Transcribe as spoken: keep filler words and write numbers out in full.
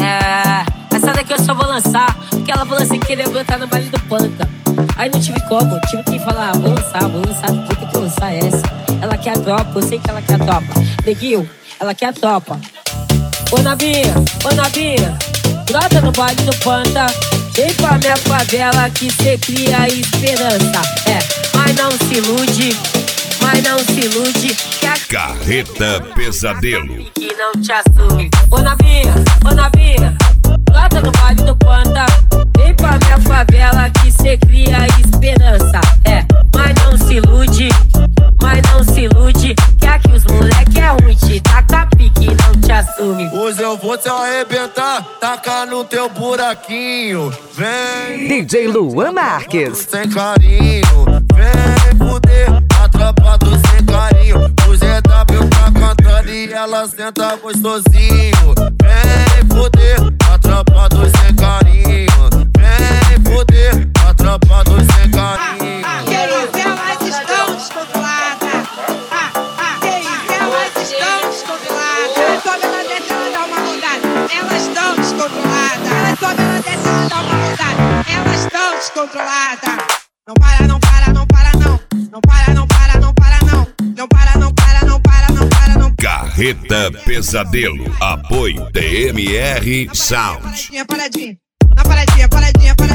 É, essa daqui eu só vou lançar, porque ela falou assim que queria brotar no baile do Panta. Aí não tive como, tive que falar, vou lançar, vou lançar, tem que lançar essa. Ela quer a tropa, eu sei que ela quer a tropa. Neguinho, ela quer a tropa. Ô Nabinha, ô Nabinha, brota no baile do Panta. Vem pra minha favela que cê cria esperança. É, mas não se ilude, mas não se ilude que a Carreta Pesadelo que não te assume. Ô Nabinha, ô Nabinha, brota no baile do Panta. Vem pra minha favela que cê cria esperança. É, mas não se ilude, mas não se ilude que aqui os moleque é ruim, te taca pique e não te assume. Hoje eu vou te arrebentar, tacar no teu buraquinho. Vem D J Luan Marques. sem carinho, vem fuder, atrapado sem carinho. O G W tá cantando e ela senta gostosinho. Vem fuder, atrapado sem carinho. Vem fuder, atrapado sem carinho. Que isso, elas estão descontroladas. Ah, ah, que isso, elas estão descontroladas. Elas sobem, ela desce, ela dá uma rodada. Elas estão descontroladas. Elas sobem, ela desce, ela dá uma rodada. Elas estão descontroladas. Não para, não para, não para, não. Não para, não para, não para, não. Não para, não para, não para, não para, não. Carreta Pesadelo. Apoio T M R Sound. Paradinha, paradinha. Na paradinha, paradinha, paradinha.